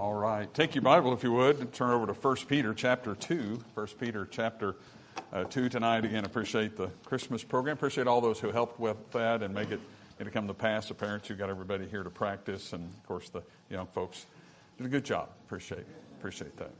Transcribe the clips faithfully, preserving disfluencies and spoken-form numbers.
All right. Take your Bible, if you would, and turn over to First Peter chapter two. First Peter chapter uh, two tonight. Again, appreciate the Christmas program. Appreciate all those who helped with that and make it, it come to pass. The parents who got everybody here to practice, and, of course, the young folks did a good job. Appreciate Appreciate that.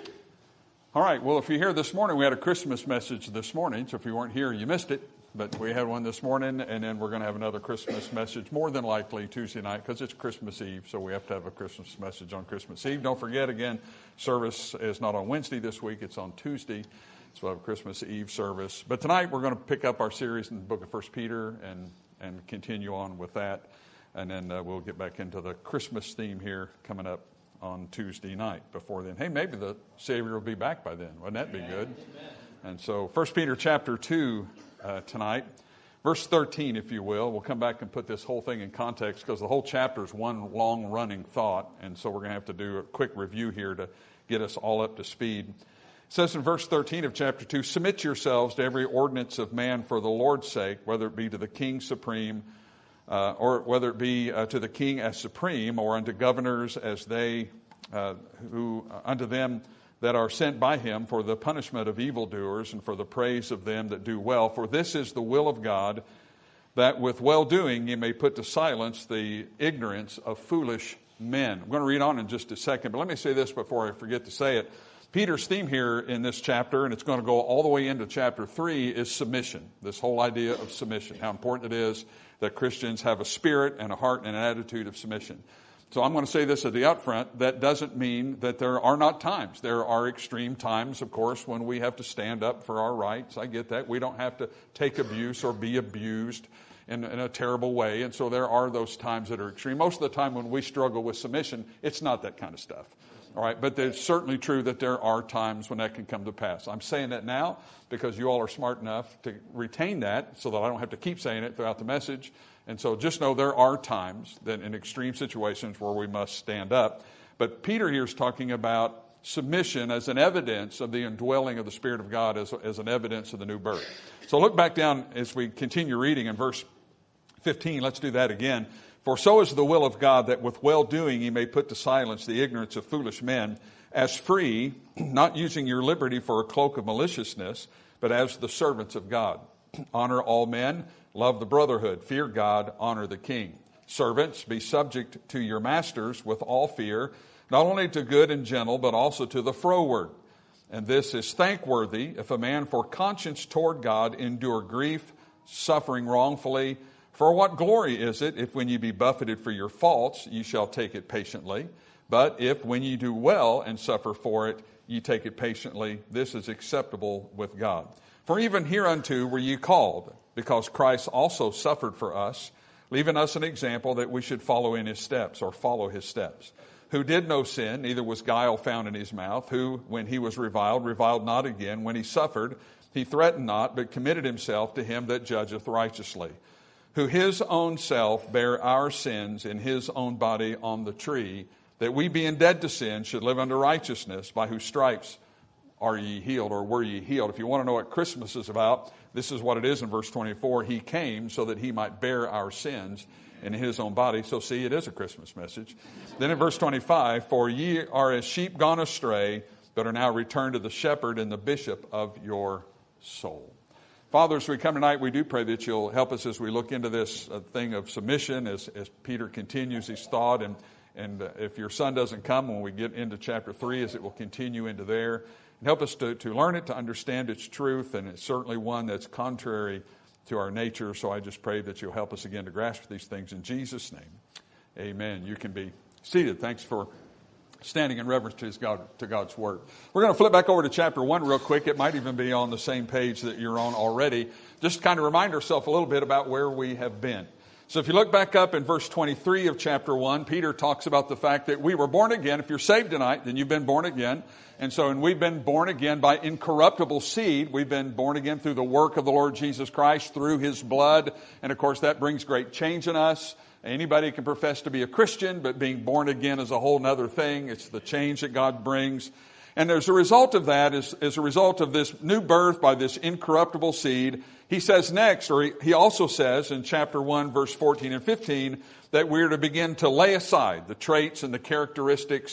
All right. Well, if you're here this morning, we had a Christmas message this morning. So if you weren't here, you missed it. But we had one this morning, and then we're going to have another Christmas message, more than likely Tuesday night, because it's Christmas Eve, so we have to have a Christmas message on Christmas Eve. Don't forget, again, service is not on Wednesday this week, it's on Tuesday, so we'll have a Christmas Eve service. But tonight we're going to pick up our series in the book of First Peter and, and continue on with that, and then uh, we'll get back into the Christmas theme here coming up on Tuesday night. Before then, hey, maybe the Savior will be back by then. Wouldn't that be good? Amen. And so First Peter chapter two, Uh, tonight. Verse thirteen, if you will. We'll come back and put this whole thing in context because the whole chapter is one long running thought, and so we're going to have to do a quick review here to get us all up to speed. It says in verse thirteen of chapter two, submit yourselves to every ordinance of man for the Lord's sake, whether it be to the king supreme, uh, or whether it be uh, to the king as supreme, or unto governors as they, uh, who uh, unto them that are sent by him for the punishment of evildoers and for the praise of them that do well. For this is the will of God, that with well-doing you may put to silence the ignorance of foolish men. I'm going to read on in just a second, but let me say this before I forget to say it. Peter's theme here in this chapter, and it's going to go all the way into chapter three, is submission. This whole idea of submission, how important it is that Christians have a spirit and a heart and an attitude of submission. So I'm going to say this at the upfront. That doesn't mean that there are not times. There are extreme times, of course, when we have to stand up for our rights. I get that. We don't have to take abuse or be abused in, in a terrible way. And so there are those times that are extreme. Most of the time when we struggle with submission, it's not that kind of stuff. All right, but it's certainly true that there are times when that can come to pass. I'm saying that now because you all are smart enough to retain that so that I don't have to keep saying it throughout the message. And so just know there are times that in extreme situations where we must stand up. But Peter here is talking about submission as an evidence of the indwelling of the Spirit of God, as, as an evidence of the new birth. So look back down as we continue reading in verse fifteen. Let's do that again. For so is the will of God, that with well-doing he may put to silence the ignorance of foolish men, as free, not using your liberty for a cloak of maliciousness, but as the servants of God. Honor all men, love the brotherhood, fear God, honor the king. Servants, be subject to your masters with all fear, not only to good and gentle, but also to the froward. And this is thankworthy, if a man for conscience toward God endure grief, suffering wrongfully. For what glory is it, if when you be buffeted for your faults, you shall take it patiently? But if when you do well and suffer for it, you take it patiently, this is acceptable with God. For even hereunto were ye called, because Christ also suffered for us, leaving us an example that we should follow in his steps, or follow his steps. Who did no sin, neither was guile found in his mouth, who, when he was reviled, reviled not again. When he suffered, he threatened not, but committed himself to him that judgeth righteously. Who his own self bare our sins in his own body on the tree, that we being dead to sin should live unto righteousness, by whose stripes are ye healed, or were ye healed. If you want to know what Christmas is about, this is what it is in verse twenty-four. He came so that he might bear our sins in his own body. So see, it is a Christmas message. Then in verse twenty-five, for ye are as sheep gone astray, but are now returned to the shepherd and the bishop of your soul. Father, as we come tonight, we do pray that you'll help us as we look into this uh, thing of submission, as, as Peter continues his thought. And, and uh, if your son doesn't come when we get into chapter three, as it will continue into there, and help us to, to learn it, to understand its truth, and it's certainly one that's contrary to our nature. So I just pray that you'll help us again to grasp these things in Jesus' name. Amen. You can be seated. Thanks for standing in reverence to, his God, to God's Word. We're going to flip back over to chapter one real quick. It might even be on the same page that you're on already. Just to kind of remind ourselves a little bit about where we have been. So if you look back up in verse twenty-three of chapter one, Peter talks about the fact that we were born again. If you're saved tonight, then you've been born again. And so, and we've been born again by incorruptible seed. We've been born again through the work of the Lord Jesus Christ, through his blood. And of course, that brings great change in us. Anybody can profess to be a Christian, but being born again is a whole other thing. It's the change that God brings. And as a result of that, as, as a result of this new birth by this incorruptible seed, he says next, or he, he also says in chapter one, verse fourteen and fifteen, that we're to begin to lay aside the traits and the characteristics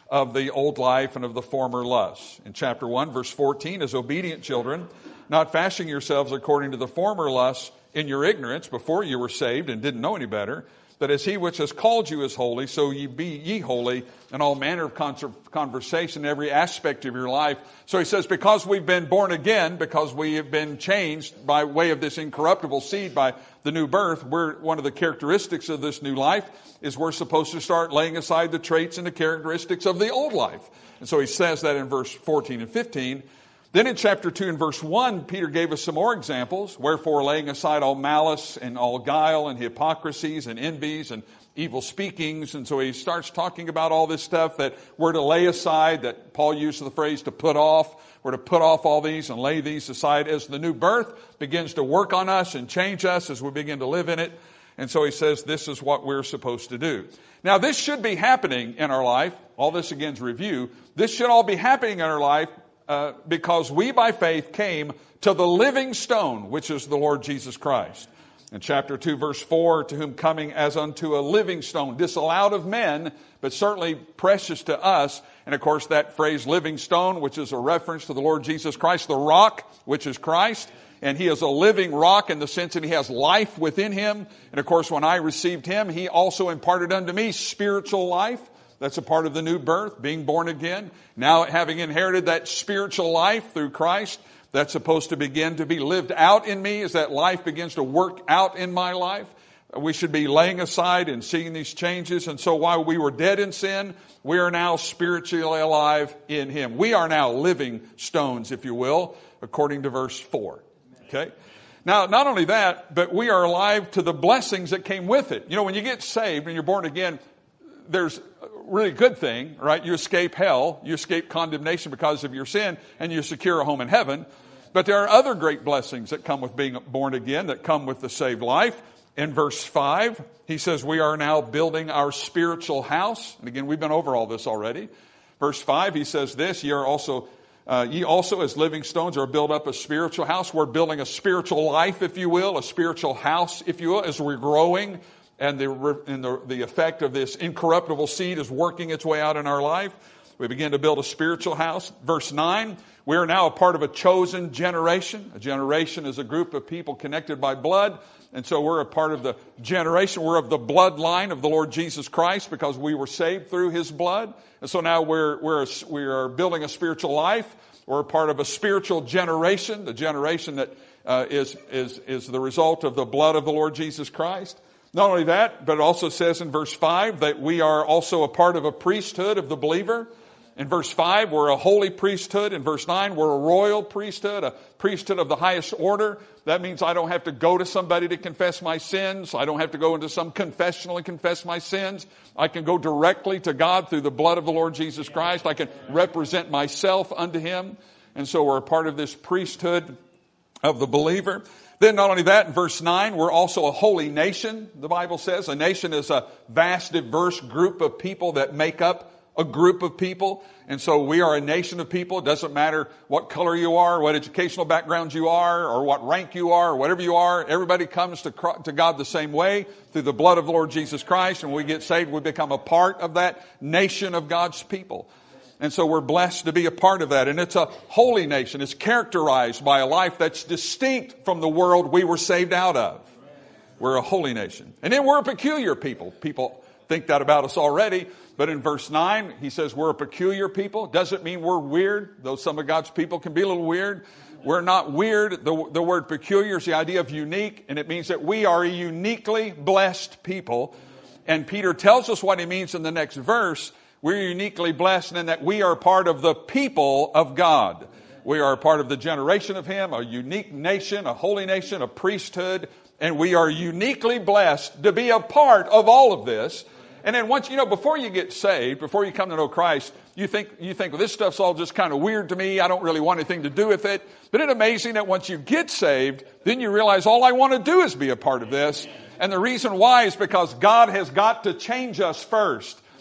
of the old life and of the former lusts. In chapter one, verse fourteen, as obedient children, not fashioning yourselves according to the former lusts in your ignorance before you were saved and didn't know any better, but as he which has called you is holy, so ye be ye holy in all manner of conversation, every aspect of your life. So he says, because we've been born again, because we have been changed by way of this incorruptible seed, by the new birth, we're, one of the characteristics of this new life is we're supposed to start laying aside the traits and the characteristics of the old life. And so he says that in verse fourteen and fifteen. Then in chapter two and verse one, Peter gave us some more examples. Wherefore, laying aside all malice and all guile and hypocrisies and envies and evil speakings. And so he starts talking about all this stuff that we're to lay aside, that Paul used the phrase to put off. We're to put off all these and lay these aside as the new birth begins to work on us and change us as we begin to live in it. And so he says this is what we're supposed to do. Now, this should be happening in our life. All this again is review. This should all be happening in our life Uh, because we by faith came to the living stone, which is the Lord Jesus Christ. In chapter two, verse four, to whom coming as unto a living stone, disallowed of men, but certainly precious to us. And of course, that phrase living stone, which is a reference to the Lord Jesus Christ, the rock, which is Christ. And he is a living rock in the sense that he has life within him. And of course, when I received him, he also imparted unto me spiritual life. That's a part of the new birth, being born again. Now, having inherited that spiritual life through Christ, that's supposed to begin to be lived out in me as that life begins to work out in my life. We should be laying aside and seeing these changes. And so while we were dead in sin, we are now spiritually alive in him. We are now living stones, if you will, according to verse four. Okay? Now, not only that, but we are alive to the blessings that came with it. You know, when you get saved and you're born again, there's a really good thing, right? You escape hell, you escape condemnation because of your sin, and you secure a home in heaven. But there are other great blessings that come with being born again, that come with the saved life. In verse five, he says, we are now building our spiritual house. And again, we've been over all this already. Verse five, he says this, ye are also, uh, ye also as living stones are built up a spiritual house. We're building a spiritual life, if you will, a spiritual house, if you will, as we're growing. And, the, and the, the effect of this incorruptible seed is working its way out in our life. We begin to build a spiritual house. Verse nine, we are now a part of a chosen generation. A generation is a group of people connected by blood. And so we're a part of the generation. We're of the bloodline of the Lord Jesus Christ because we were saved through his blood. And so now we're, we're a, we are building a spiritual life. We're a part of a spiritual generation, the generation that uh, is, is, is the result of the blood of the Lord Jesus Christ. Not only that, but it also says in verse five that we are also a part of a priesthood of the believer. In verse five, we're a holy priesthood. In verse nine, we're a royal priesthood, a priesthood of the highest order. That means I don't have to go to somebody to confess my sins. I don't have to go into some confessional and confess my sins. I can go directly to God through the blood of the Lord Jesus Christ. I can represent myself unto him. And so we're a part of this priesthood of the believer. Then not only that, in verse nine, we're also a holy nation, the Bible says. A nation is a vast, diverse group of people that make up a group of people. And so we are a nation of people. It doesn't matter what color you are, what educational background you are, or what rank you are, or whatever you are. Everybody comes to, to God the same way through the blood of the Lord Jesus Christ. And when we get saved, we become a part of that nation of God's people. And so we're blessed to be a part of that. And it's a holy nation. It's characterized by a life that's distinct from the world we were saved out of. We're a holy nation. And then we're a peculiar people. People think that about us already. But in verse nine, he says we're a peculiar people. Doesn't mean we're weird, though some of God's people can be a little weird. We're not weird. The, the word peculiar is the idea of unique, and it means that we are a uniquely blessed people. And Peter tells us what he means in the next verse. We're uniquely blessed in that we are part of the people of God. We are a part of the generation of him, a unique nation, a holy nation, a priesthood, and we are uniquely blessed to be a part of all of this. And then once, you know, before you get saved, before you come to know Christ, you think, you think, well, this stuff's all just kind of weird to me. I don't really want anything to do with it. But it's amazing that once you get saved, then you realize all I want to do is be a part of this. And the reason why is because God has got to change us first.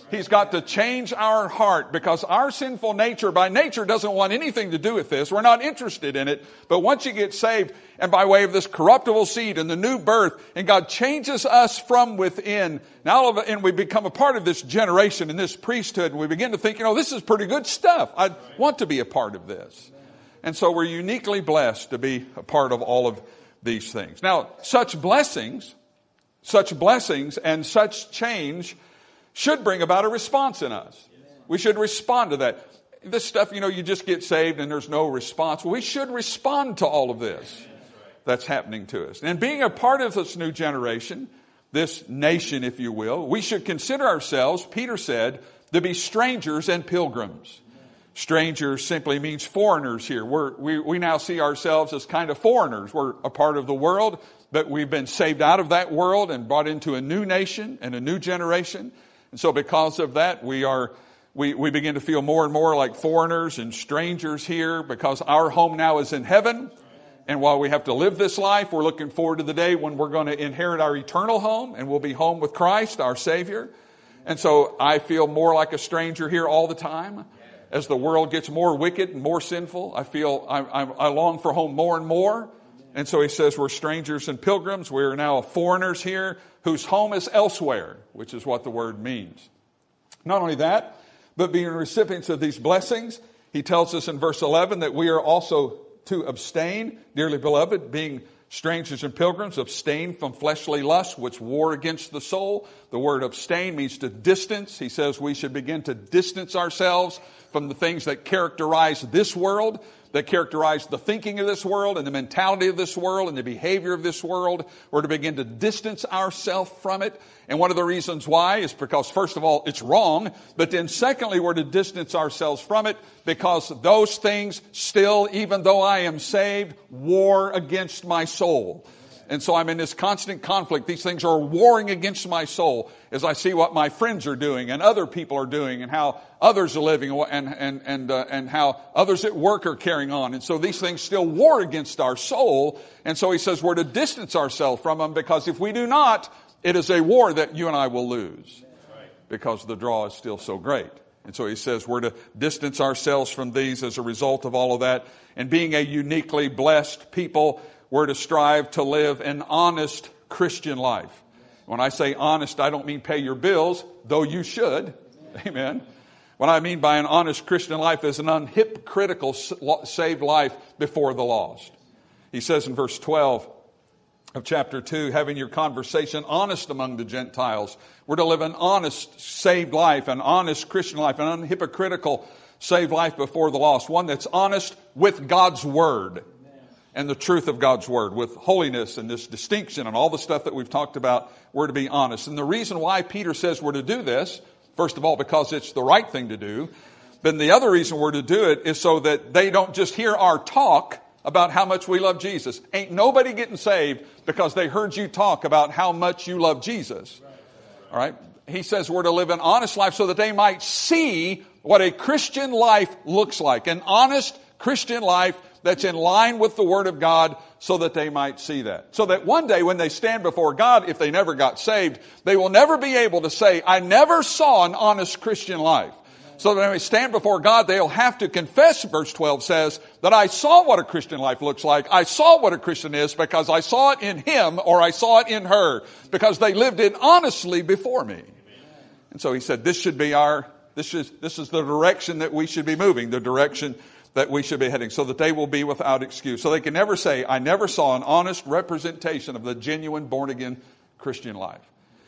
He's got to change our heart, because our sinful nature by nature doesn't want anything to do with this. We're not interested in it. But once you get saved, and by way of this corruptible seed and the new birth, and God changes us from within, now all of it, and we become a part of this generation and this priesthood, and we begin to think, you know, this is pretty good stuff. I want to be a part of this. And so we're uniquely blessed to be a part of all of these things. Now, such blessings, such blessings and such change should bring about a response in us. We should respond to that. This stuff, you know, you just get saved and there's no response. Well, we should respond to all of this that's happening to us. And being a part of this new generation, this nation, if you will, we should consider ourselves, Peter said, to be strangers and pilgrims. Strangers simply means foreigners here. We're, we, we now see ourselves as kind of foreigners. We're a part of the world, but we've been saved out of that world and brought into a new nation and a new generation. And so because of that, we are, we, we begin to feel more and more like foreigners and strangers here, because our home now is in heaven. And while we have to live this life, we're looking forward to the day when we're going to inherit our eternal home, and we'll be home with Christ, our Savior. And so I feel more like a stranger here all the time. As the world gets more wicked and more sinful, I feel I, I, I long for home more and more. And so he says we're strangers and pilgrims. We are now foreigners here whose home is elsewhere, which is what the word means. Not only that, but being recipients of these blessings, he tells us in verse eleven that we are also to abstain, dearly beloved, being strangers and pilgrims, abstain from fleshly lusts which war against the soul. The word abstain means to distance. He says we should begin to distance ourselves from the things that characterize this world, that characterize the thinking of this world and the mentality of this world and the behavior of this world. We're to begin to distance ourselves from it. And one of the reasons why is because, first of all, it's wrong. But then secondly, we're to distance ourselves from it because those things still, even though I am saved, war against my soul. And so I'm in this constant conflict. These things are warring against my soul as I see what my friends are doing and other people are doing and how others are living and, and, and, uh, and how others at work are carrying on. And so these things still war against our soul. And so he says we're to distance ourselves from them, because if we do not, it is a war that you and I will lose because the draw is still so great. And so he says we're to distance ourselves from these as a result of all of that. And being a uniquely blessed people, we're to strive to live an honest Christian life. When I say honest, I don't mean pay your bills, though you should. Amen. What I mean by an honest Christian life is an unhypocritical saved life before the lost. He says in verse twelve of chapter two, having your conversation honest among the Gentiles. We're to live an honest saved life, an honest Christian life, an unhypocritical saved life before the lost. One that's honest with God's word and the truth of God's word, with holiness and this distinction and all the stuff that we've talked about. We're to be honest. And the reason why Peter says we're to do this, first of all, because it's the right thing to do. Then the other reason we're to do it is so that they don't just hear our talk about how much we love Jesus. Ain't nobody getting saved because they heard you talk about how much you love Jesus. All right? He says we're to live an honest life so that they might see what a Christian life looks like. An honest Christian life that's in line with the Word of God, so that they might see that. So that one day when they stand before God, if they never got saved, they will never be able to say, I never saw an honest Christian life. So that when they stand before God, they'll have to confess, verse twelve says, that I saw what a Christian life looks like. I saw what a Christian is because I saw it in him or I saw it in her, because they lived it honestly before me. And so he said, this should be our, this is, this is the direction that we should be moving, the direction that we should be heading, so that they will be without excuse. So they can never say, I never saw an honest representation of the genuine born-again Christian life,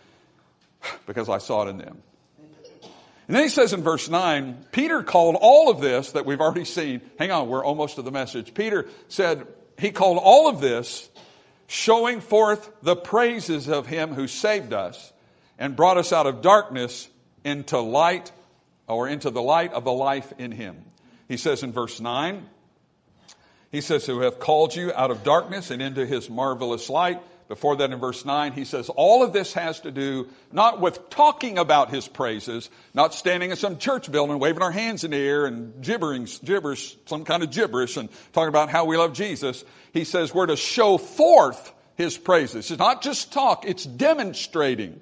because I saw it in them. And then he says in verse nine, Peter called all of this that we've already seen. Hang on, we're almost to the message. Peter said he called all of this showing forth the praises of him who saved us and brought us out of darkness into light, or into the light of the life in him. He says in verse nine, he says, who have called you out of darkness and into his marvelous light. Before that, in verse nine, he says, all of this has to do not with talking about his praises, not standing in some church building, waving our hands in the air and gibbering, gibberish, some kind of gibberish, and talking about how we love Jesus. He says we're to show forth his praises. It's not just talk, it's demonstrating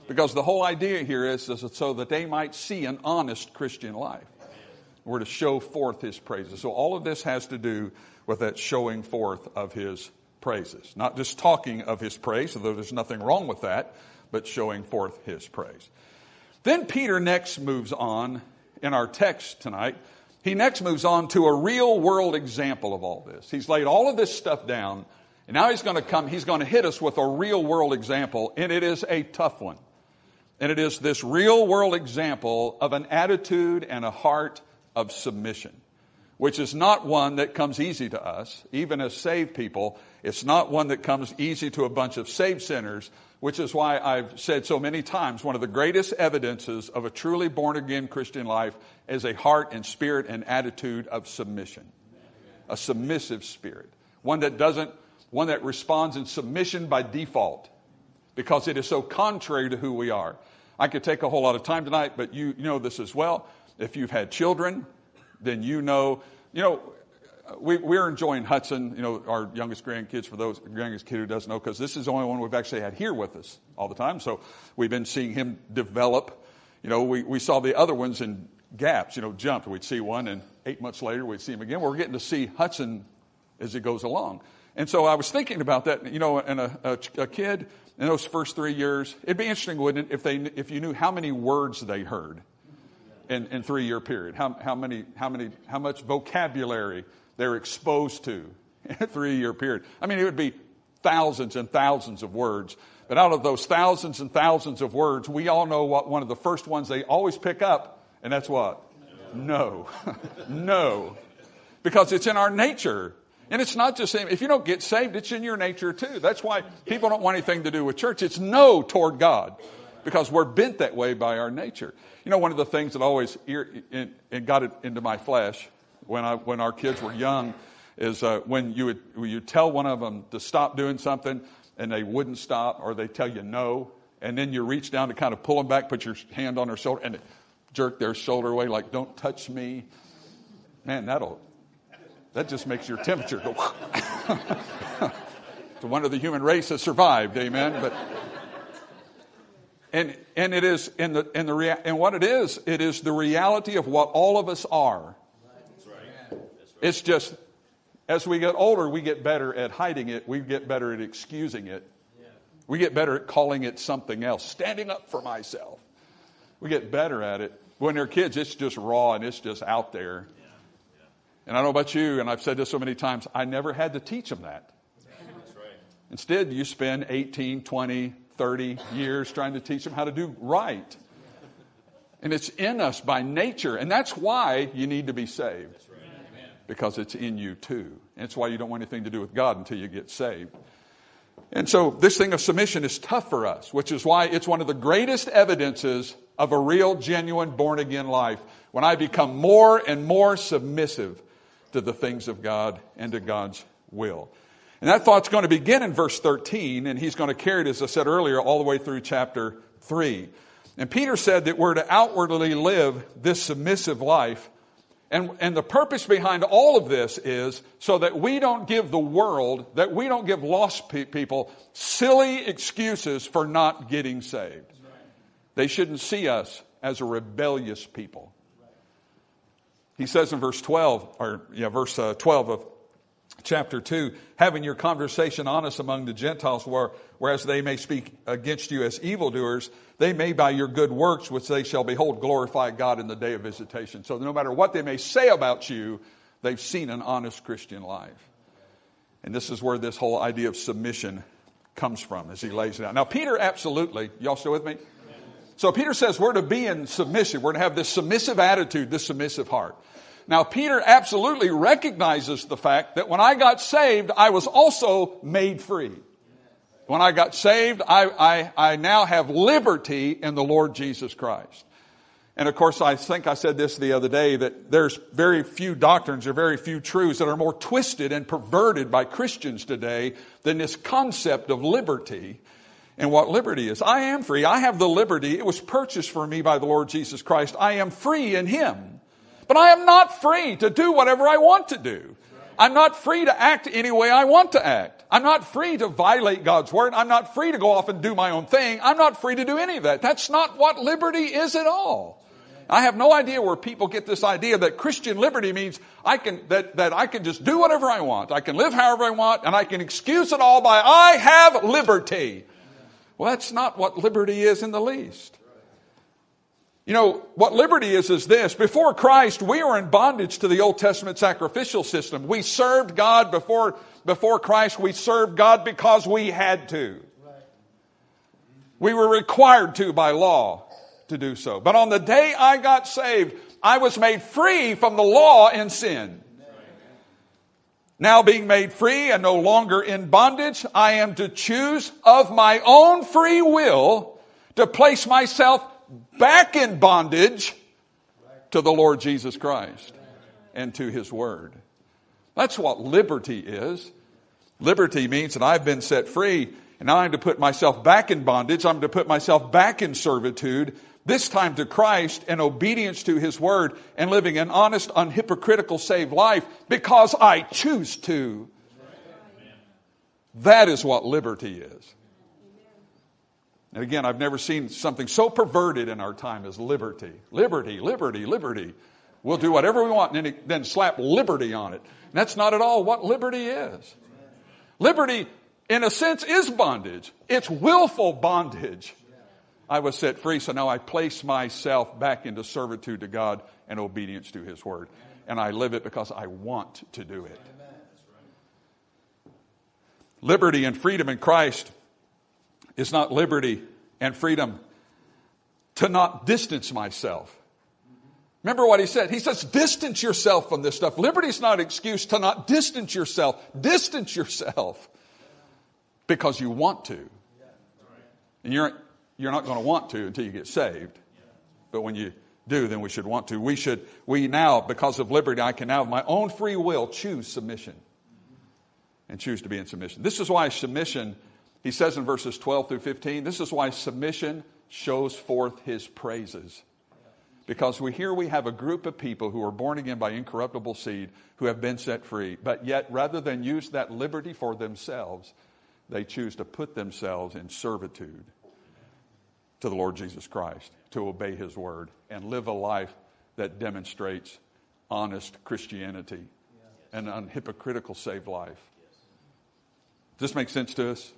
Because the whole idea here is, is so that they might see an honest Christian life. We're to show forth his praises. So all of this has to do with that showing forth of his praises. Not just talking of his praise, although there's nothing wrong with that, but showing forth his praise. Then Peter next moves on in our text tonight. He next moves on to a real world example of all this. He's laid all of this stuff down, and now he's going to come, he's going to hit us with a real world example, and it is a tough one. And it is this real world example of an attitude and a heart of submission, which is not one that comes easy to us, even as saved people. It's not one that comes easy to a bunch of saved sinners, which is why I've said so many times, one of the greatest evidences of a truly born-again Christian life is a heart and spirit and attitude of submission. A submissive spirit. One that doesn't, one that responds in submission by default, because it is so contrary to who we are. I could take a whole lot of time tonight, but you, you know this as well. If you've had children, then you know, you know, we, we're enjoying Hudson, you know, our youngest grandkids, for those youngest kid who doesn't know, because this is the only one we've actually had here with us all the time. So we've been seeing him develop. You know, we, we saw the other ones in gaps, you know, jump. We'd see one, and eight months later we'd see him again. We're getting to see Hudson as he goes along. And so I was thinking about that, you know, and a, a, a kid in those first three years, it'd be interesting, wouldn't it, if they if you knew how many words they heard in in three-year period, how how many how many how much vocabulary they're exposed to in a three-year period. I mean, it would be thousands and thousands of words. But out of those thousands and thousands of words, we all know what one of the first ones they always pick up, and that's what? No. No. Because it's in our nature. And it's not just, if you don't get saved, it's in your nature too. That's why people don't want anything to do with church. It's no toward God, because we're bent that way by our nature. You know, one of the things that always it got it into my flesh when I when our kids were young is uh, when you would when you tell one of them to stop doing something and they wouldn't stop, or they tell you no, and then you reach down to kind of pull them back, put your hand on their shoulder, and jerk their shoulder away like, "Don't touch me." Man, that'll. That just makes your temperature go. It's a wonder the human race has survived, amen. But and and it is in the in the rea- and what it is, it is the reality of what all of us are. That's right. That's right. It's just as we get older, we get better at hiding it. We get better at excusing it. Yeah. We get better at calling it something else. Standing up for myself. We get better at it. When they're kids, it's just raw and it's just out there. And I don't know about you, and I've said this so many times, I never had to teach them that. That's right. Instead, you spend eighteen, twenty, thirty years trying to teach them how to do right. And it's in us by nature, and that's why you need to be saved. That's right. Because it's in you too. And it's why you don't want anything to do with God until you get saved. And so this thing of submission is tough for us, which is why it's one of the greatest evidences of a real, genuine, born-again life, when I become more and more submissive to the things of God and to God's will. And that thought's going to begin in verse thirteen, and he's going to carry it, as I said earlier, all the way through chapter three. And Peter said that we're to outwardly live this submissive life. And, and the purpose behind all of this is so that we don't give the world, that we don't give lost pe- people silly excuses for not getting saved. They shouldn't see us as a rebellious people. He says in verse twelve, or yeah, verse uh, twelve of chapter two, having your conversation honest among the Gentiles, where, whereas they may speak against you as evildoers, they may by your good works, which they shall behold, glorify God in the day of visitation. So no matter what they may say about you, they've seen an honest Christian life. And this is where this whole idea of submission comes from, as he lays it out. Now, Peter, absolutely, y'all still with me? So Peter says we're to be in submission. We're to have this submissive attitude, this submissive heart. Now, Peter absolutely recognizes the fact that when I got saved, I was also made free. When I got saved, I, I, I now have liberty in the Lord Jesus Christ. And of course, I think I said this the other day, that there's very few doctrines or very few truths that are more twisted and perverted by Christians today than this concept of liberty. And what liberty is. I am free. I have the liberty. It was purchased for me by the Lord Jesus Christ. I am free in Him. But I am not free to do whatever I want to do. I'm not free to act any way I want to act. I'm not free to violate God's word. I'm not free to go off and do my own thing. I'm not free to do any of that. That's not what liberty is at all. I have no idea where people get this idea that Christian liberty means I can, that, that I can just do whatever I want. I can live however I want, and I can excuse it all by I have liberty. Well, that's not what liberty is in the least. You know, what liberty is is this. Before Christ, we were in bondage to the Old Testament sacrificial system. We served God before, before Christ. We served God because we had to. We were required to by law to do so. But on the day I got saved, I was made free from the law and sin. Now being made free and no longer in bondage, I am to choose of my own free will to place myself back in bondage to the Lord Jesus Christ and to His Word. That's what liberty is. Liberty means that I've been set free, and now I'm to put myself back in bondage. I'm to put myself back in servitude, this time to Christ and obedience to His Word and living an honest, unhypocritical, saved life because I choose to. That is what liberty is. And again, I've never seen something so perverted in our time as liberty. Liberty, liberty, liberty. We'll do whatever we want and then, then slap liberty on it. And that's not at all what liberty is. Liberty, in a sense, is bondage. It's willful bondage. I was set free, so now I place myself back into servitude to God and obedience to His Word. And I live it because I want to do it. Liberty and freedom in Christ is not liberty and freedom to not distance myself. Remember what he said? He says, distance yourself from this stuff. Liberty is not an excuse to not distance yourself. Distance yourself because you want to. And you're, you're not going to want to until you get saved. But when you do, then we should want to. We should, we now, because of liberty, I can now, of my own free will, choose submission. And choose to be in submission. This is why submission, he says in verses twelve through fifteen, this is why submission shows forth His praises. Because we here we have a group of people who are born again by incorruptible seed, who have been set free. But yet, rather than use that liberty for themselves, they choose to put themselves in servitude to the Lord Jesus Christ, to obey His word, and live a life that demonstrates honest Christianity and an unhypocritical saved life. Does this make sense to us?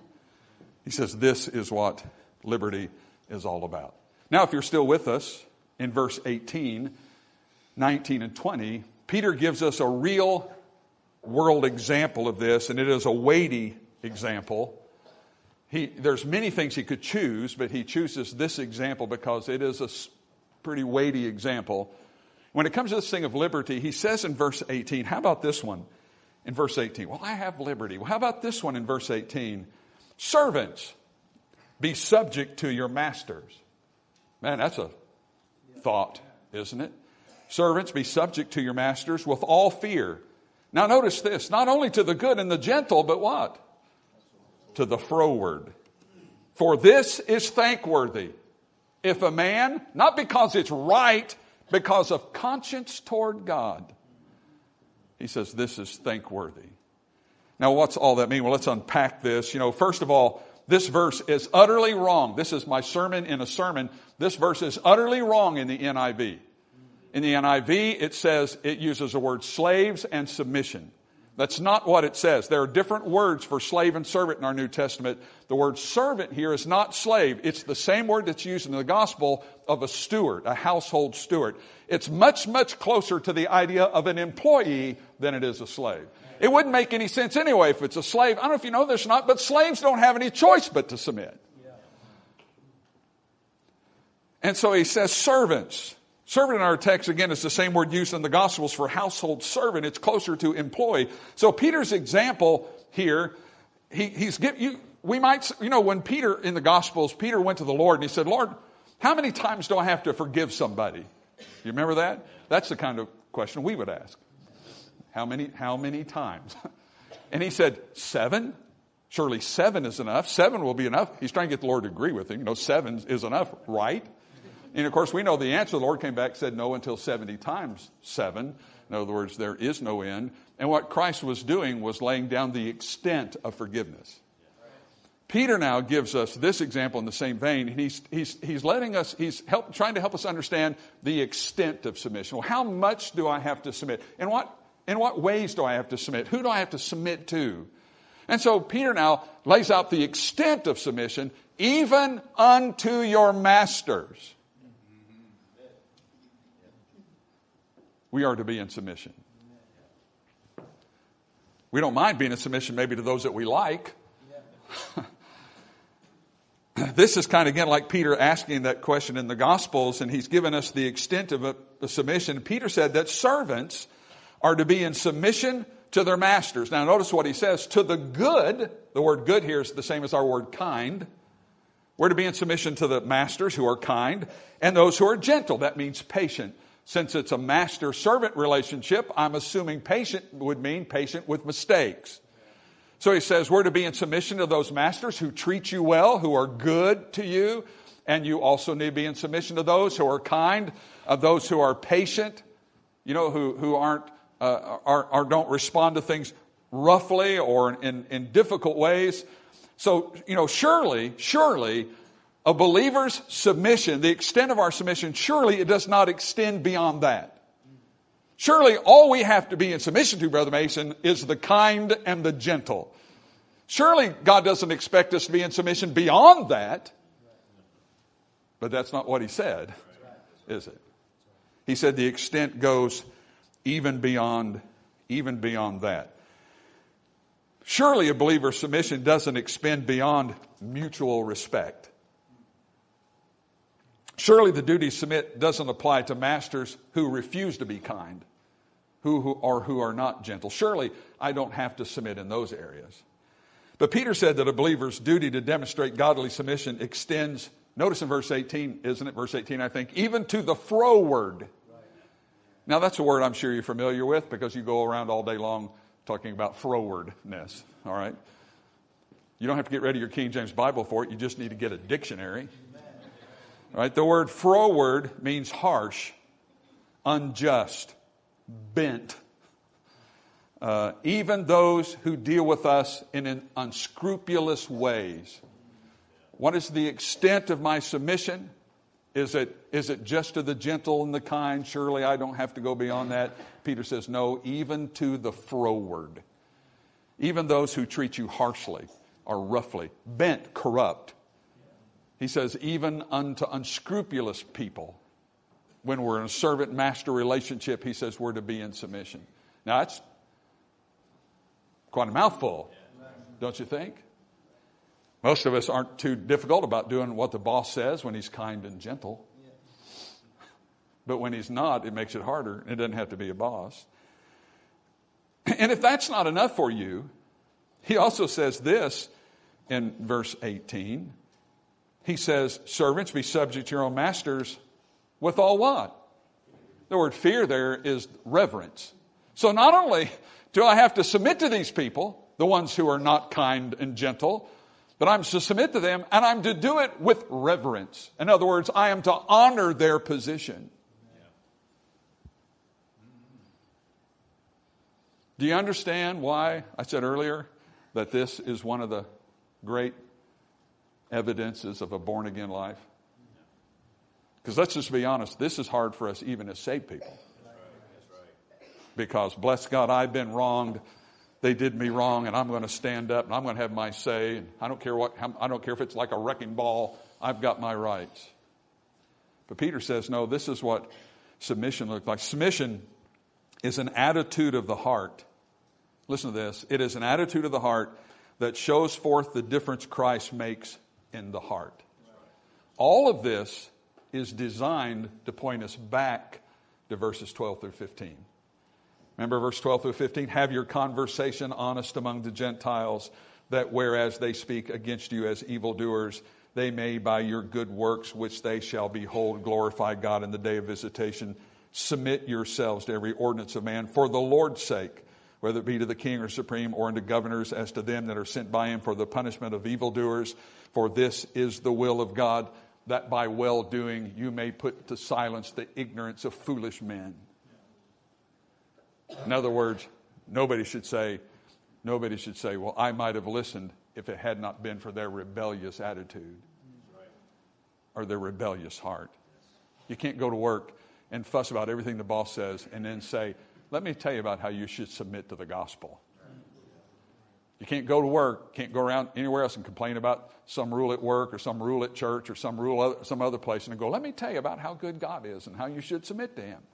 He says this is what liberty is all about. Now, if you're still with us, in verse eighteen, nineteen, and twenty, Peter gives us a real world example of this, and it is a weighty example. He, there's many things he could choose, but he chooses this example because it is a pretty weighty example. When it comes to this thing of liberty, he says in verse eighteen, how about this one in verse eighteen? Well, I have liberty. Well, how about this one in verse eighteen? Servants, be subject to your masters. Man, that's a thought, isn't it? Servants, be subject to your masters with all fear. Now notice this, not only to the good and the gentle, but what? To the froward. For this is thankworthy. If a man, not because it's right, because of conscience toward God. He says this is thankworthy. Now what's all that mean? Well, let's unpack this. You know, first of all, this verse is utterly wrong. This is my sermon in a sermon. This verse is utterly wrong in the N I V. In the N I V, it says, it uses the word slaves and submission. That's not what it says. There are different words for slave and servant in our New Testament. The word servant here is not slave. It's the same word that's used in the gospel of a steward, a household steward. It's much, much closer to the idea of an employee than it is a slave. It wouldn't make any sense anyway if it's a slave. I don't know if you know this or not, but slaves don't have any choice but to submit. And so he says servants. Servant in our text, again, is the same word used in the Gospels for household servant. It's closer to employee. So Peter's example here, he, he's give you. We might, you know, when Peter in the Gospels, Peter went to the Lord and he said, Lord, how many times do I have to forgive somebody? You remember that? That's the kind of question we would ask. How many, how many times? And he said, seven? Surely seven is enough. Seven will be enough. He's trying to get the Lord to agree with him. You know, seven is enough, right? And of course, we know the answer. The Lord came back and said no until seventy times seven. In other words, there is no end. And what Christ was doing was laying down the extent of forgiveness. Peter now gives us this example in the same vein. And he's, he's, he's letting us, he's help, trying to help us understand the extent of submission. Well, how much do I have to submit? In what, in what ways do I have to submit? Who do I have to submit to? And so Peter now lays out the extent of submission, even unto your masters. We are to be in submission. We don't mind being in submission maybe to those that we like. This is kind of, again, like Peter asking that question in the Gospels, and he's given us the extent of a, a submission. Peter said that servants are to be in submission to their masters. Now notice what he says, to the good. The word good here is the same as our word kind. We're to be in submission to the masters who are kind and those who are gentle. That means patient. Since it's a master-servant relationship, I'm assuming patient would mean patient with mistakes. So he says we're to be in submission to those masters who treat you well, who are good to you. And you also need to be in submission to those who are kind, of those who are patient, you know, who, who aren't, uh, are, are don't respond to things roughly or in, in difficult ways. So, you know, surely, surely, a believer's submission, the extent of our submission, surely it does not extend beyond that. Surely all we have to be in submission to, Brother Mason, is the kind and the gentle. Surely God doesn't expect us to be in submission beyond that. But that's not what he said, is it? He said the extent goes even beyond, even beyond that. Surely a believer's submission doesn't extend beyond mutual respect. Surely the duty to submit doesn't apply to masters who refuse to be kind, who, who or who are not gentle. Surely I don't have to submit in those areas. But Peter said that a believer's duty to demonstrate godly submission extends, notice in verse eighteen, isn't it? Verse eighteen, I think, even to the froward. Now that's a word I'm sure you're familiar with because you go around all day long talking about frowardness, all right? You don't have to get ready your King James Bible for it. You just need to get a dictionary. Right? The word froward means harsh, unjust, bent. Uh, even those who deal with us in an unscrupulous ways. What is the extent of my submission? Is it, is it just to the gentle and the kind? Surely I don't have to go beyond that. Peter says, no, even to the froward. Even those who treat you harshly or roughly, bent, corrupt. He says, even unto unscrupulous people, when we're in a servant-master relationship, he says we're to be in submission. Now, that's quite a mouthful, don't you think? Most of us aren't too difficult about doing what the boss says when he's kind and gentle. But when he's not, it makes it harder. It doesn't have to be a boss. And if that's not enough for you, he also says this in verse eighteen. He says, servants, be subject to your own masters with all what? The word fear there is reverence. So not only do I have to submit to these people, the ones who are not kind and gentle, but I'm to submit to them and I'm to do it with reverence. In other words, I am to honor their position. Do you understand why I said earlier that this is one of the great evidences of a born-again life? Because let's just be honest, this is hard for us even as saved people. Because, bless God, I've been wronged. They did me wrong, and I'm going to stand up, and I'm going to have my say. And I don't care what. I don't care if it's like a wrecking ball. I've got my rights. But Peter says, no, this is what submission looks like. Submission is an attitude of the heart. Listen to this. It is an attitude of the heart that shows forth the difference Christ makes in the heart. All of this is designed to point us back to verses twelve through fifteen. Remember verse twelve through fifteen? Have your conversation honest among the Gentiles, that whereas they speak against you as evildoers, they may by your good works, which they shall behold, glorify God in the day of visitation. Submit yourselves to every ordinance of man for the Lord's sake, whether it be to the king or supreme or unto governors, as to them that are sent by him for the punishment of evildoers. For this is the will of God, that by well-doing you may put to silence the ignorance of foolish men. In other words, nobody should say, nobody should say, well, I might have listened if it had not been for their rebellious attitude or their rebellious heart. You can't go to work and fuss about everything the boss says and then say, let me tell you about how you should submit to the gospel. You can't go to work, can't go around anywhere else and complain about some rule at work or some rule at church or some rule other, some other place and go, let me tell you about how good God is and how you should submit to him.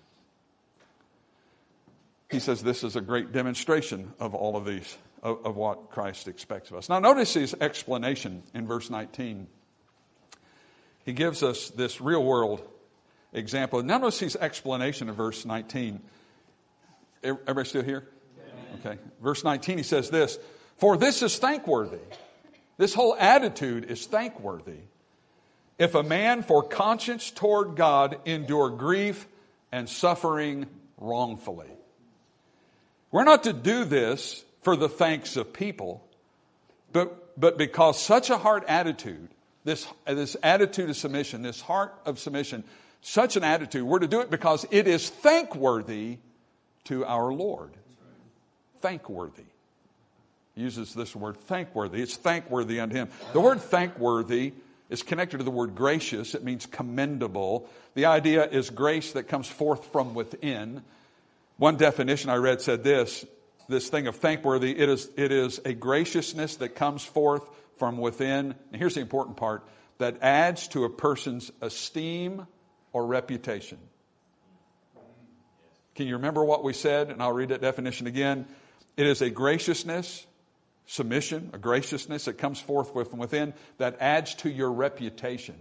He says this is a great demonstration of all of these, of, of what Christ expects of us. Now notice his explanation in verse nineteen. He gives us this real world example. Now notice his explanation of verse nineteen. Everybody still here? Okay. Verse nineteen, he says this, for this is thankworthy. This whole attitude is thankworthy. If a man for conscience toward God endure grief and suffering wrongfully. We're not to do this for the thanks of people, but, but because such a heart attitude, this, this attitude of submission, this heart of submission, such an attitude, we're to do it because it is thankworthy to our Lord. Thankworthy. He uses this word thankworthy. It's thankworthy unto him. The word thankworthy is connected to the word gracious. It means commendable. The idea is grace that comes forth from within. One definition I read said this, this thing of thankworthy, it is, it is a graciousness that comes forth from within. And here's the important part, that adds to a person's esteem or reputation. Can you remember what we said? And I'll read that definition again. It is a graciousness, submission, a graciousness that comes forth from within that adds to your reputation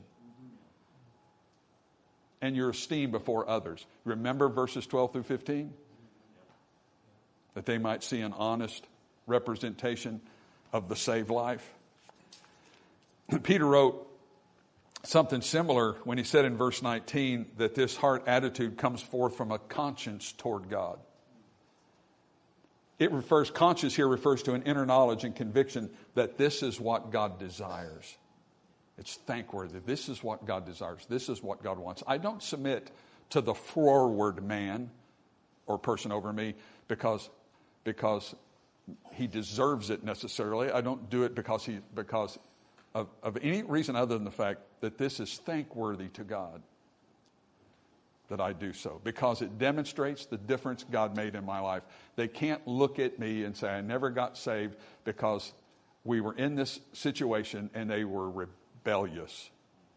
and your esteem before others. Remember verses twelve through fifteen? That they might see an honest representation of the saved life. Peter wrote something similar when he said in verse nineteen that this heart attitude comes forth from a conscience toward God. It refers, conscience here refers to an inner knowledge and conviction that this is what God desires. It's thankworthy. This is what God desires. This is what God wants. I don't submit to the forward man or person over me because, because he deserves it necessarily. I don't do it because he because of, of any reason other than the fact that this is thankworthy to God that I do so, because it demonstrates the difference God made in my life. They can't look at me and say I never got saved because we were in this situation and they were rebellious,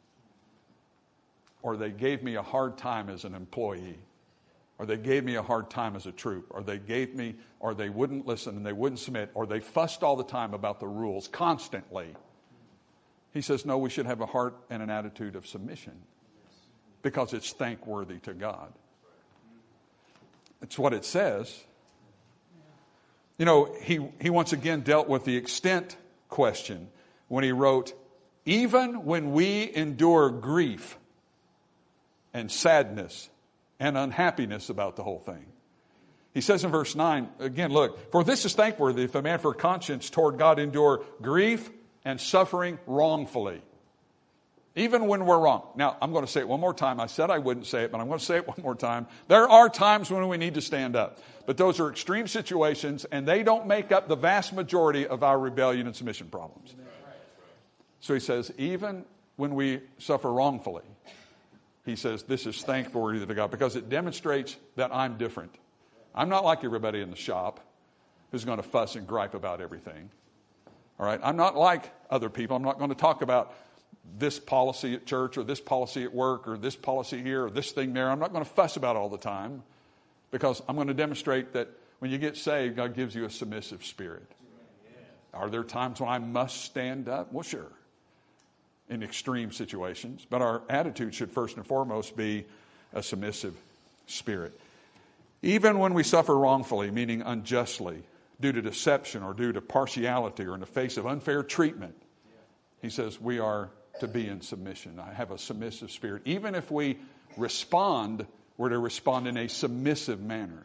or they gave me a hard time as an employee, or they gave me a hard time as a troop, or they gave me, or they wouldn't listen and they wouldn't submit, or they fussed all the time about the rules constantly. He says, no, we should have a heart and an attitude of submission because it's thankworthy to God. It's what it says. You know, he, he once again dealt with the extent question when he wrote, even when we endure grief and sadness and unhappiness about the whole thing. He says in verse nine, again, look, for this is thankworthy if a man for conscience toward God endure grief and suffering wrongfully. Even when we're wrong. Now, I'm going to say it one more time. I said I wouldn't say it, but I'm going to say it one more time. There are times when we need to stand up. But those are extreme situations, and they don't make up the vast majority of our rebellion and submission problems. So he says, even when we suffer wrongfully, he says, this is thankworthy to God because it demonstrates that I'm different. I'm not like everybody in the shop who's going to fuss and gripe about everything. All right? I'm not like other people. I'm not going to talk about this policy at church or this policy at work or this policy here or this thing there. I'm not going to fuss about all the time because I'm going to demonstrate that when you get saved, God gives you a submissive spirit. Are there times when I must stand up? Well, sure, in extreme situations. But our attitude should first and foremost be a submissive spirit. Even when we suffer wrongfully, meaning unjustly, due to deception or due to partiality or in the face of unfair treatment, he says we are to be in submission. I have a submissive spirit. Even if we respond, we're to respond in a submissive manner.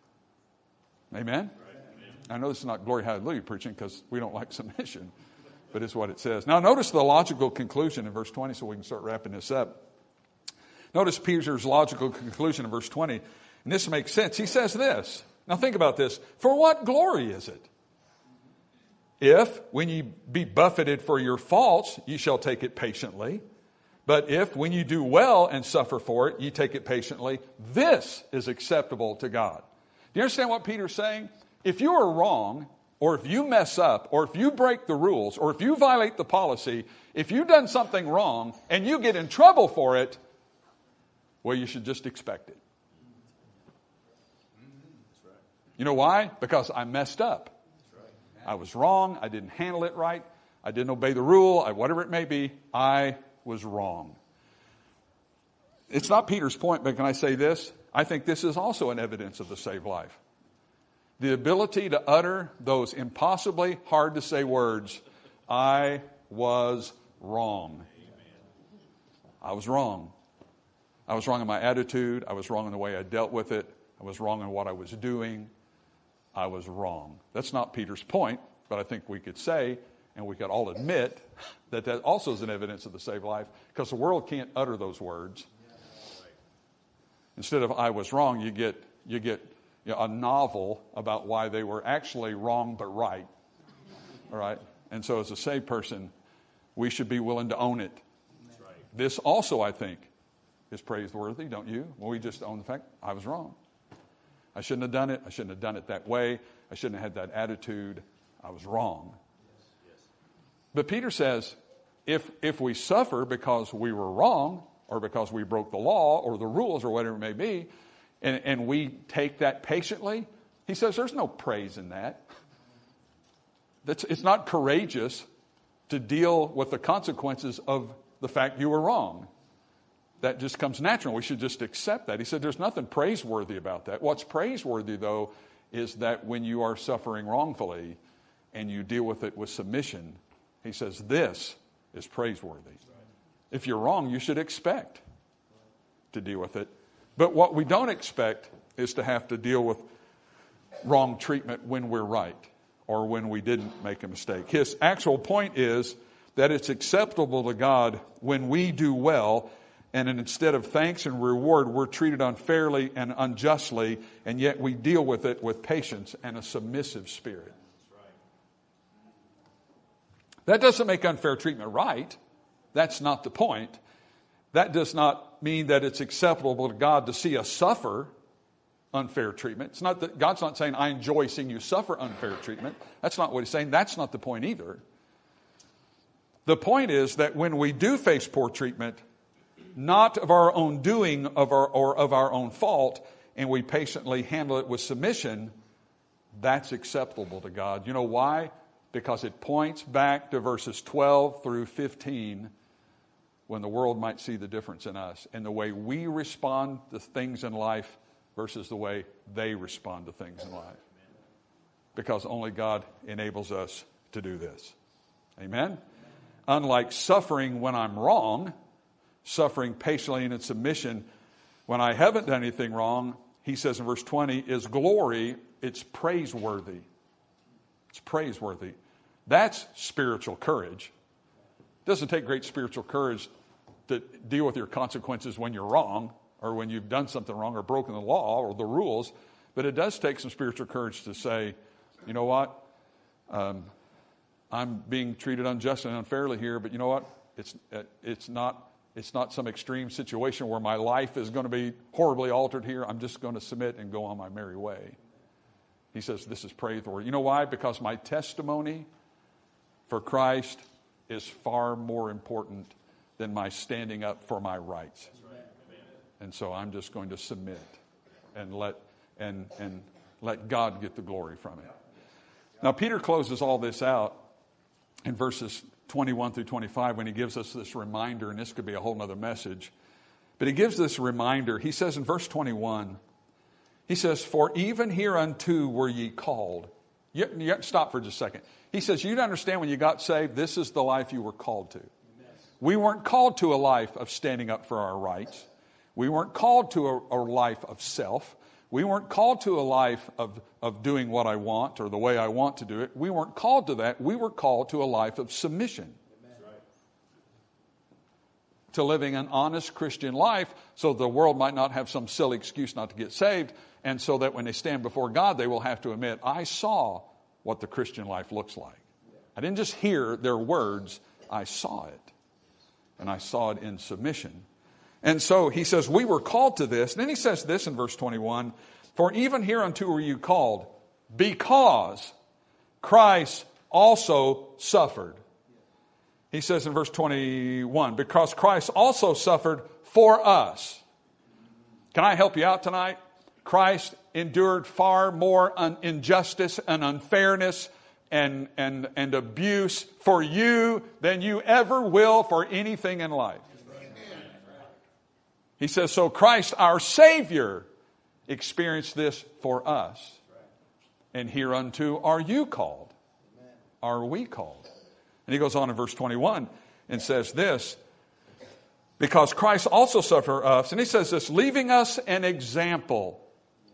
Amen? Right. I know this is not glory hallelujah preaching because we don't like submission. but it's what it says. Now notice the logical conclusion in verse twenty so we can start wrapping this up. Notice Peter's logical conclusion in verse twenty, and this makes sense. He says this. Now think about this. For what glory is it? If, when you be buffeted for your faults, you shall take it patiently. But if, when you do well and suffer for it, you take it patiently, this is acceptable to God. Do you understand what Peter's saying? If you are wrong, or if you mess up, or if you break the rules, or if you violate the policy, if you've done something wrong and you get in trouble for it, well, you should just expect it. You know why? Because I messed up. I was wrong. I didn't handle it right. I didn't obey the rule. I, whatever it may be, I was wrong. It's not Peter's point, but can I say this? I think this is also an evidence of the saved life. The ability to utter those impossibly hard to say words, I was wrong. I was wrong. I was wrong in my attitude. I was wrong in the way I dealt with it. I was wrong in what I was doing. I was wrong. That's not Peter's point, but I think we could say, and we could all admit, that that also is an evidence of the saved life, because the world can't utter those words. Instead of I was wrong, you get you get you know, a novel about why they were actually wrong but right. All right? And so as a saved person, we should be willing to own it. This also, I think, is praiseworthy, don't you? Well, we just own the fact I was wrong. I shouldn't have done it. I shouldn't have done it that way. I shouldn't have had that attitude. I was wrong. But Peter says, if if we suffer because we were wrong, or because we broke the law or the rules or whatever it may be, and, and we take that patiently, he says there's no praise in that. That's, it's not courageous to deal with the consequences of the fact you were wrong. That just comes natural. We should just accept that. He said there's nothing praiseworthy about that. What's praiseworthy, though, is that when you are suffering wrongfully and you deal with it with submission, he says this is praiseworthy. If you're wrong, you should expect to deal with it. But what we don't expect is to have to deal with wrong treatment when we're right or when we didn't make a mistake. His actual point is that it's acceptable to God when we do well, and instead of thanks and reward, we're treated unfairly and unjustly, and yet we deal with it with patience and a submissive spirit. That doesn't make unfair treatment right. That's not the point. That does not mean that it's acceptable to God to see us suffer unfair treatment. It's not that God's not saying, I enjoy seeing you suffer unfair treatment. That's not what he's saying. That's not the point either. The point is that when we do face poor treatment, not of our own doing of our, or of our own fault, and we patiently handle it with submission, that's acceptable to God. You know why? Because it points back to verses twelve through fifteen, when the world might see the difference in us and the way we respond to things in life versus the way they respond to things in life. Because only God enables us to do this. Amen? Unlike suffering when I'm wrong, suffering patiently and in submission when I haven't done anything wrong, he says in verse twenty, is glory, it's praiseworthy. It's praiseworthy. That's spiritual courage. It doesn't take great spiritual courage to deal with your consequences when you're wrong or when you've done something wrong or broken the law or the rules, but it does take some spiritual courage to say, you know what, um, I'm being treated unjustly and unfairly here, but you know what, it's it's not it's not some extreme situation where my life is going to be horribly altered here. I'm just going to submit and go on my merry way. He says this is praiseworthy. You know why? Because my testimony for Christ is far more important than my standing up for my rights. And so I'm just going to submit and let and and let God get the glory from it. Now Peter closes all this out in verses twenty-one through twenty-five when he gives us this reminder, and this could be a whole other message. But he gives this reminder. He says in verse twenty-one, he says, for even hereunto were ye called. You, you have to stop for just a second. He says, you understand when you got saved, this is the life you were called to. Yes. We weren't called to a life of standing up for our rights. We weren't called to a, a life of self. We weren't called to a life of, of doing what I want or the way I want to do it. We weren't called to that. We were called to a life of submission. Amen. To living an honest Christian life so the world might not have some silly excuse not to get saved, and so that when they stand before God, they will have to admit, I saw what the Christian life looks like. I didn't just hear their words, I saw it. And I saw it in submission. And so he says, we were called to this. And then he says this in verse twenty-one, for even hereunto were you called, because Christ also suffered. He says in verse twenty-one, because Christ also suffered for us. Can I help you out tonight? Christ endured far more un- injustice and unfairness and, and, and abuse for you than you ever will for anything in life. He says, so Christ, our Savior, experienced this for us. And hereunto are you called? Are we called? And he goes on in verse twenty-one and says this, because Christ also suffered for us. And he says this, leaving us an example.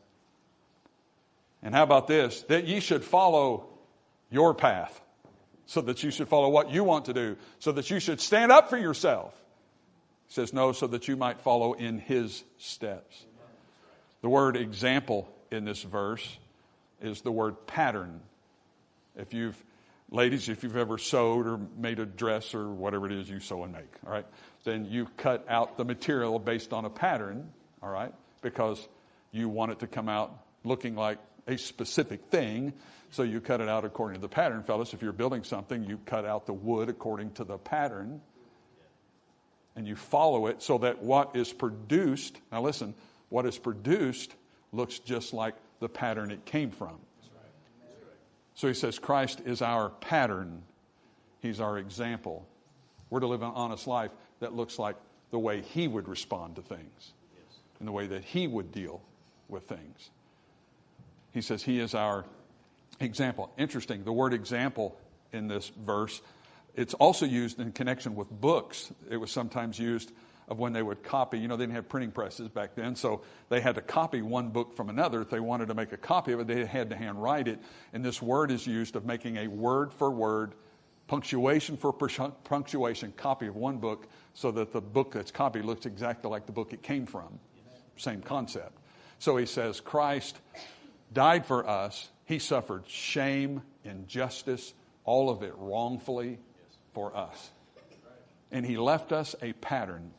And how about this? That ye should follow your path. So that you should follow what you want to do. So that you should stand up for yourself. He says, no, so that you might follow in his steps. The word example in this verse is the word pattern. If you've, ladies, if you've ever sewed or made a dress or whatever it is you sew and make, all right, then you cut out the material based on a pattern, all right, because you want it to come out looking like a specific thing. So you cut it out according to the pattern. Fellas, if you're building something, you cut out the wood according to the pattern. And you follow it so that what is produced, now listen, what is produced looks just like the pattern it came from. So he says Christ is our pattern. He's our example. We're to live an honest life that looks like the way he would respond to things and the way that he would deal with things. He says he is our example. Interesting, the word example in this verse, it's also used in connection with books. It was sometimes used of when they would copy. You know, they didn't have printing presses back then, so they had to copy one book from another. If they wanted to make a copy of it, they had to handwrite it. And this word is used of making a word for word, punctuation for punctuation copy of one book so that the book that's copied looks exactly like the book it came from. Same concept. So he says, Christ died for us. He suffered shame, injustice, all of it wrongfully for us. And he left us a pattern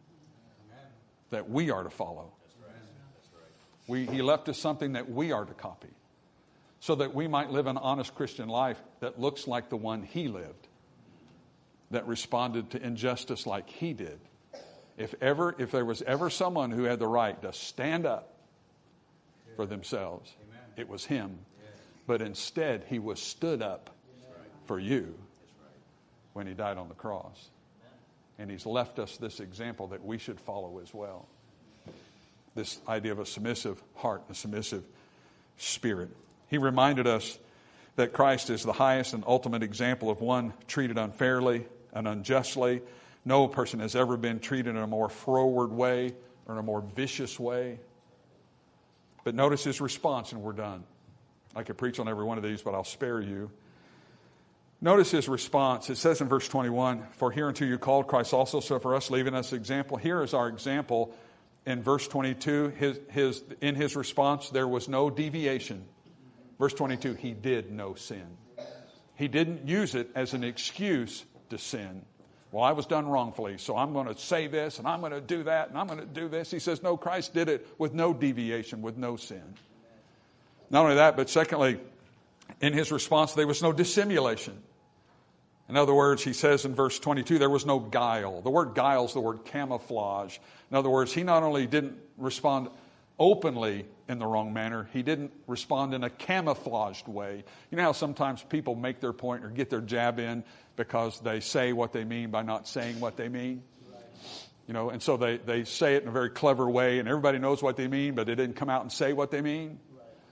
that we are to follow. We, he left us something that we are to copy so that we might live an honest Christian life that looks like the one he lived, that responded to injustice like he did. If ever, if there was ever someone who had the right to stand up for themselves, it was him. But instead, he was stood up for you when he died on the cross. And he's left us this example that we should follow as well. This idea of a submissive heart, a submissive spirit. He reminded us that Christ is the highest and ultimate example of one treated unfairly and unjustly. No person has ever been treated in a more froward way or in a more vicious way. But notice his response, and we're done. I could preach on every one of these, but I'll spare you. Notice his response. It says in verse twenty-one, for hereunto you called, Christ also suffered for us, leaving us example. Here is our example. In verse twenty-two, his, his, in his response, there was no deviation. Verse twenty-two, he did no sin. He didn't use it as an excuse to sin. Well, I was done wrongfully, so I'm going to say this, and I'm going to do that, and I'm going to do this. He says, no, Christ did it with no deviation, with no sin. Not only that, but secondly, in his response, there was no dissimulation. In other words, he says in verse twenty-two, there was no guile. The word guile is the word camouflage. In other words, he not only didn't respond openly in the wrong manner, he didn't respond in a camouflaged way. You know how sometimes people make their point or get their jab in because they say what they mean by not saying what they mean? You know, and so they, they say it in a very clever way, and everybody knows what they mean, but they didn't come out and say what they mean.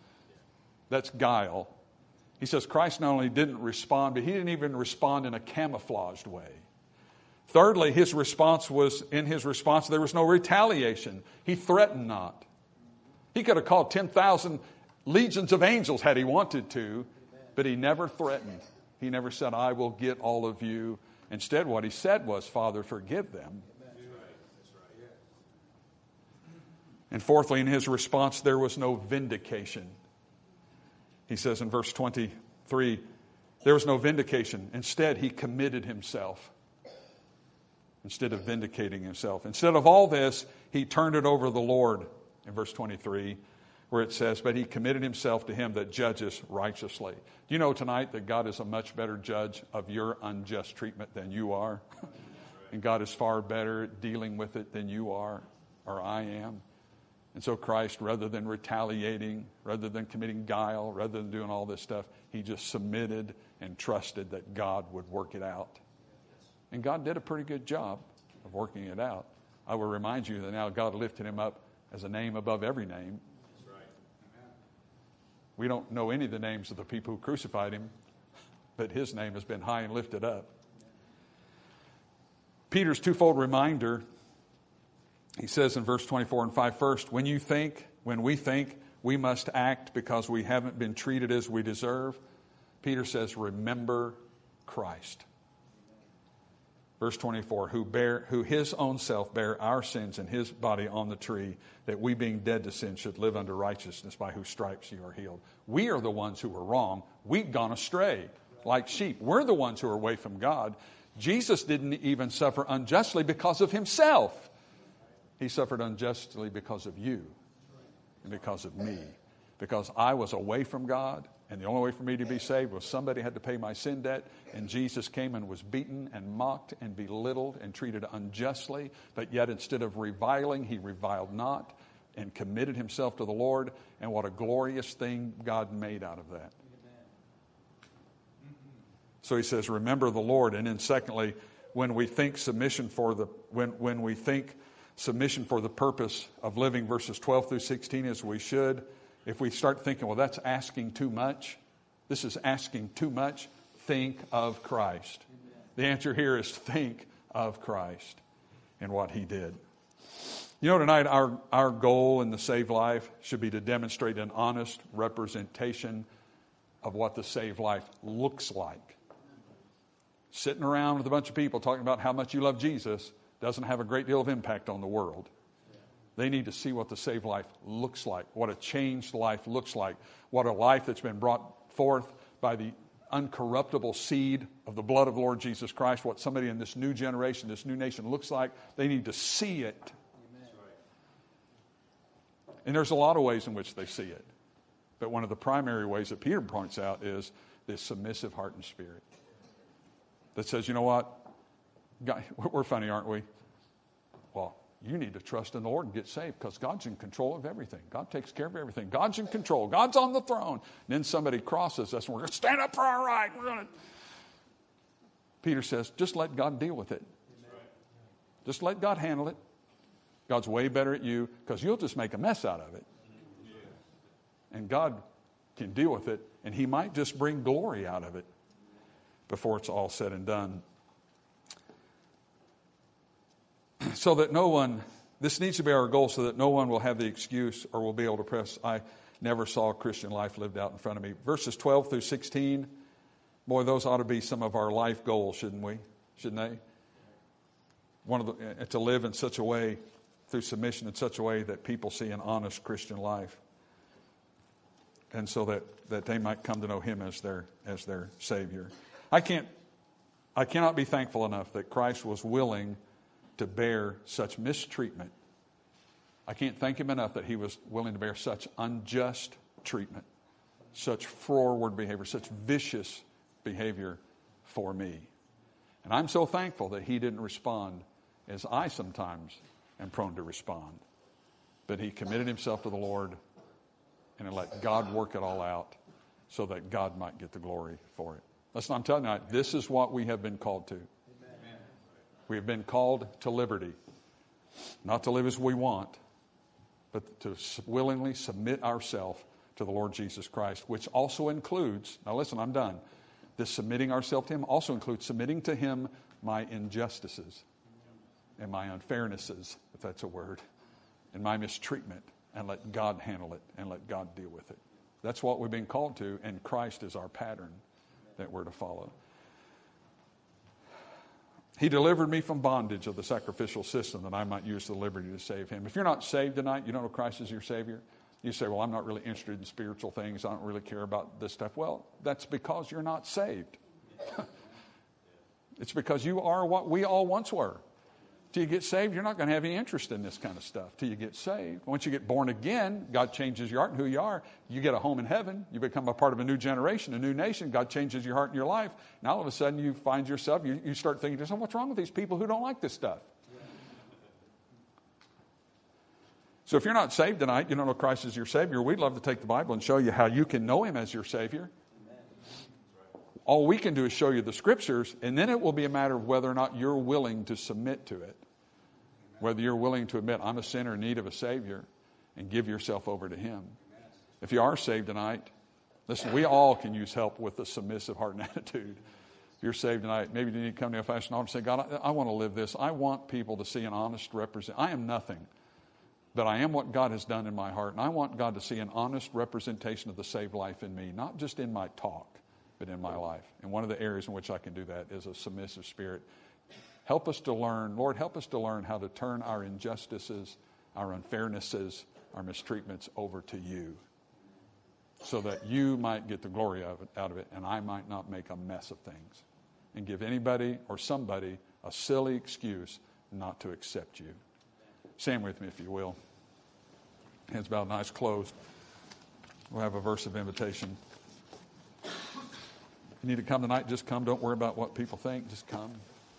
That's guile. He says Christ not only didn't respond, but he didn't even respond in a camouflaged way. Thirdly, his response was, in his response, there was no retaliation. He threatened not. He could have called ten thousand legions of angels had he wanted to, but he never threatened. He never said, I will get all of you. Instead, what he said was, Father, forgive them. And fourthly, in his response, there was no vindication. He says in verse twenty-three, there was no vindication. Instead, he committed himself. Instead of vindicating himself. Instead of all this, he turned it over to the Lord in verse twenty-three, where it says, but he committed himself to him that judges righteously. Do you know tonight that God is a much better judge of your unjust treatment than you are? And God is far better at dealing with it than you are or I am. And so Christ, rather than retaliating, rather than committing guile, rather than doing all this stuff, he just submitted and trusted that God would work it out. And God did a pretty good job of working it out. I will remind you that now God lifted him up as a name above every name. That's right. We don't know any of the names of the people who crucified him, but his name has been high and lifted up. Peter's twofold reminder, he says in verse twenty-four and five, first, when you think, when we think we must act because we haven't been treated as we deserve, Peter says, remember Christ. Verse twenty-four, who bare, who his own self bare our sins in his body on the tree, that we being dead to sin should live unto righteousness, by whose stripes you are healed. We are the ones who were wrong. We've gone astray like sheep. We're the ones who are away from God. Jesus didn't even suffer unjustly because of himself. He suffered unjustly because of you and because of me. Because I was away from God, and the only way for me to be saved was somebody had to pay my sin debt, and Jesus came and was beaten and mocked and belittled and treated unjustly, but yet instead of reviling, he reviled not and committed himself to the Lord, and what a glorious thing God made out of that. So he says, remember the Lord. And then secondly, when we think submission for the when when we think submission for the purpose of living verses twelve through sixteen as we should, if we start thinking, well, that's asking too much, this is asking too much, think of Christ. Amen. The answer here is think of Christ and what he did. You know, tonight our, our goal in the saved life should be to demonstrate an honest representation of what the saved life looks like. Sitting around with a bunch of people talking about how much you love Jesus doesn't have a great deal of impact on the world. They need to see what the saved life looks like, what a changed life looks like, what a life that's been brought forth by the uncorruptible seed of the blood of the Lord Jesus Christ, what somebody in this new generation, this new nation looks like. They need to see it. Amen. And there's a lot of ways in which they see it. But one of the primary ways that Peter points out is this submissive heart and spirit that says, you know what? God, we're funny, aren't we? Well, you need to trust in the Lord and get saved because God's in control of everything. God takes care of everything. God's in control. God's on the throne. And then somebody crosses us and we're going to stand up for our right. We're going to. Peter says, just let God deal with it. Just let God handle it. God's way better at you because you'll just make a mess out of it. And God can deal with it, and he might just bring glory out of it before it's all said and done. So that no one, this needs to be our goal so that no one will have the excuse or will be able to press, I never saw a Christian life lived out in front of me. Verses twelve through sixteen, boy, those ought to be some of our life goals, shouldn't we? Shouldn't they? One of the, to live in such a way, through submission in such a way that people see an honest Christian life. And so that, that they might come to know him as their as their Savior. I can't I cannot be thankful enough that Christ was willing to bear such mistreatment. I can't thank him enough that he was willing to bear such unjust treatment, such forward behavior, such vicious behavior for me. And I'm so thankful that he didn't respond as I sometimes am prone to respond. But he committed himself to the Lord and let God work it all out so that God might get the glory for it. Listen, I'm telling you, this is what we have been called to. Amen. We have been called to liberty. Not to live as we want, but to willingly submit ourselves to the Lord Jesus Christ, which also includes, now listen, I'm done. This submitting ourselves to him also includes submitting to him my injustices and my unfairnesses, if that's a word, and my mistreatment. and let God handle it and let God deal with it. That's what we've been called to, and Christ is our pattern that we're to follow. He delivered me from bondage of the sacrificial system that I might use the liberty to save him. If you're not saved tonight, you don't know Christ is your Savior. You say, well, I'm not really interested in spiritual things. I don't really care about this stuff. Well, that's because you're not saved. It's because you are what we all once were. Till you get saved, you're not going to have any interest in this kind of stuff till you get saved. Once you get born again, God changes your heart and who you are. You get a home in heaven. You become a part of a new generation, a new nation. God changes your heart and your life. Now all of a sudden you find yourself, you, you start thinking to yourself, what's wrong with these people who don't like this stuff? So if you're not saved tonight, you don't know Christ is your Savior, we'd love to take the Bible and show you how you can know him as your Savior. All we can do is show you the Scriptures, and then it will be a matter of whether or not you're willing to submit to it. Whether you're willing to admit, I'm a sinner in need of a Savior, and give yourself over to him. If you are saved tonight, listen, we all can use help with a submissive heart and attitude. If you're saved tonight, maybe you need to come to a fashion altar and say, God, I, I want to live this. I want people to see an honest represent. I am nothing, but I am what God has done in my heart, and I want God to see an honest representation of the saved life in me, not just in my talk, but in my life. And one of the areas in which I can do that is a submissive spirit. Help us to learn, Lord, help us to learn how to turn our injustices, our unfairnesses, our mistreatments over to you so that you might get the glory of it, out of it, and I might not make a mess of things and give anybody or somebody a silly excuse not to accept you. Stand with me if you will. Hands bowed and eyes closed. We'll have a verse of invitation. You need to come tonight, just come. Don't worry about what people think. Just come.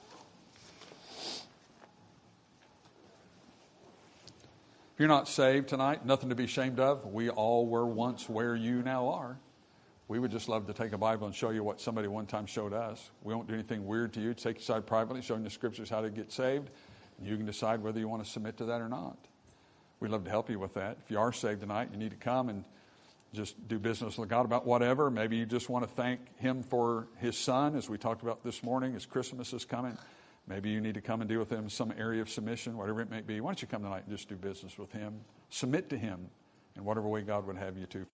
If you're not saved tonight, nothing to be ashamed of. We all were once where you now are. We would just love to take a Bible and show you what somebody one time showed us. We won't do anything weird to you. Take you aside privately, showing the Scriptures how to get saved. You can decide whether you want to submit to that or not. We'd love to help you with that. If you are saved tonight, you need to come and just do business with God about whatever. Maybe you just want to thank him for his son, as we talked about this morning, as Christmas is coming. Maybe you need to come and deal with him in some area of submission, whatever it may be. Why don't you come tonight and just do business with him? Submit to him in whatever way God would have you to.